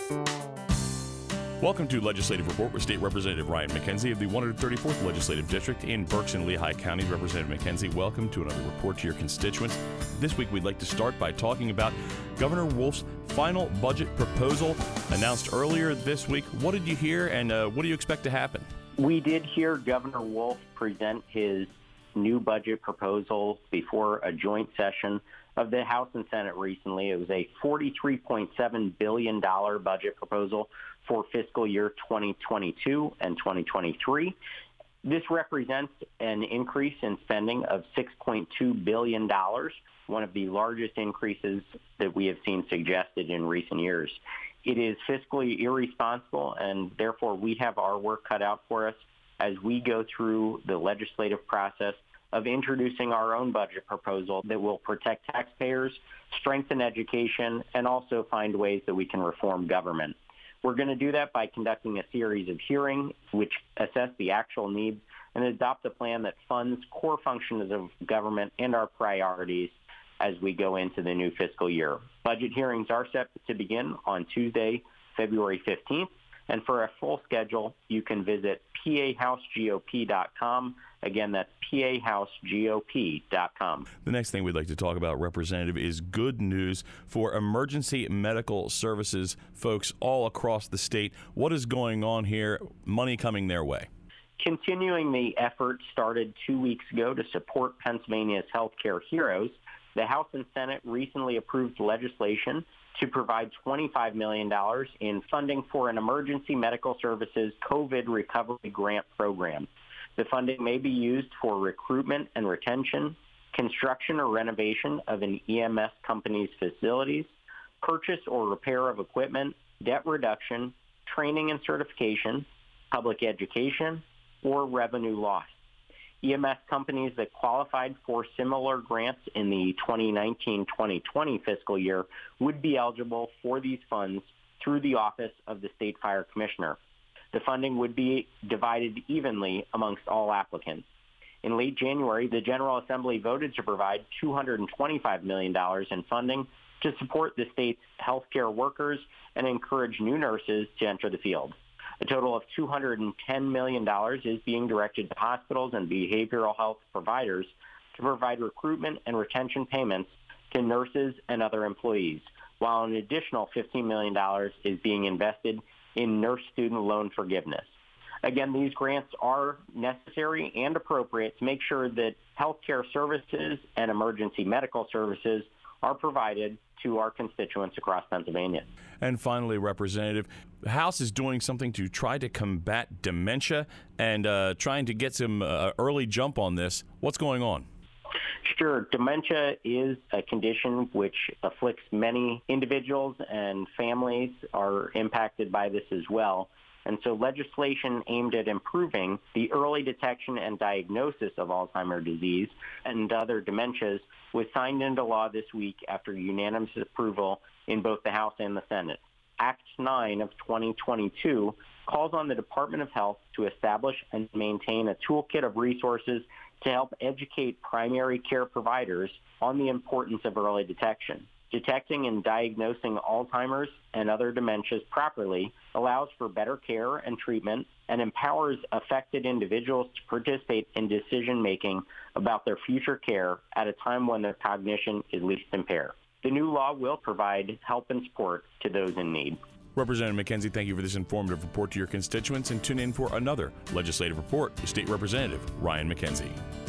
Welcome to Legislative Report with State Representative Ryan McKenzie of the 134th Legislative District in Berks and Lehigh Counties. Representative McKenzie, welcome to another report to your constituents. This week we'd like to start by talking about Governor Wolf's final budget proposal announced earlier this week. What did you hear and what do you expect to happen? We did hear Governor Wolf present his new budget proposal before a joint session of the House and Senate recently. It was a $43.7 billion budget proposal for fiscal year 2022 and 2023. This represents an increase in spending of $6.2 billion, one of the largest increases that we have seen suggested in recent years. It is fiscally irresponsible, and therefore we have our work cut out for us as we go through the legislative process of introducing our own budget proposal that will protect taxpayers, strengthen education, and also find ways that we can reform government. We're going to do that by conducting a series of hearings which assess the actual needs and adopt a plan that funds core functions of government and our priorities as we go into the new fiscal year. Budget hearings are set to begin on Tuesday, February 15th. And for a full schedule, you can visit PAHouseGOP.com. Again, that's PAHouseGOP.com. The next thing we'd like to talk about, Representative, is good news for emergency medical services folks all across the state. What is going on here? Money coming their way. Continuing the effort started 2 weeks ago to support Pennsylvania's healthcare heroes, the House and Senate recently approved legislation to provide $25 million in funding for an emergency medical services COVID recovery grant program. The funding may be used for recruitment and retention, construction or renovation of an EMS company's facilities, purchase or repair of equipment, debt reduction, training and certification, public education, or revenue loss. EMS companies that qualified for similar grants in the 2019-2020 fiscal year would be eligible for these funds through the Office of the State Fire Commissioner. The funding would be divided evenly amongst all applicants. In late January, the General Assembly voted to provide $225 million in funding to support the state's healthcare workers and encourage new nurses to enter the field. A total of $210 million is being directed to hospitals and behavioral health providers to provide recruitment and retention payments to nurses and other employees, while an additional $15 million is being invested in nurse student loan forgiveness. Again, these grants are necessary and appropriate to make sure that healthcare services and emergency medical services are provided to our constituents across Pennsylvania. And finally, Representative, the House is doing something to try to combat dementia and trying to get some early jump on this. What's going on? Sure. Dementia is a condition which afflicts many individuals, and families are impacted by this as well. And so legislation aimed at improving the early detection and diagnosis of Alzheimer's disease and other dementias was signed into law this week after unanimous approval in both the House and the Senate. Act 9 of 2022 calls on the Department of Health to establish and maintain a toolkit of resources to help educate primary care providers on the importance of early detection. Detecting and diagnosing Alzheimer's and other dementias properly allows for better care and treatment and empowers affected individuals to participate in decision-making about their future care at a time when their cognition is least impaired. The new law will provide help and support to those in need. Representative McKenzie, thank you for this informative report to your constituents, and tune in for another legislative report with State Representative Ryan McKenzie.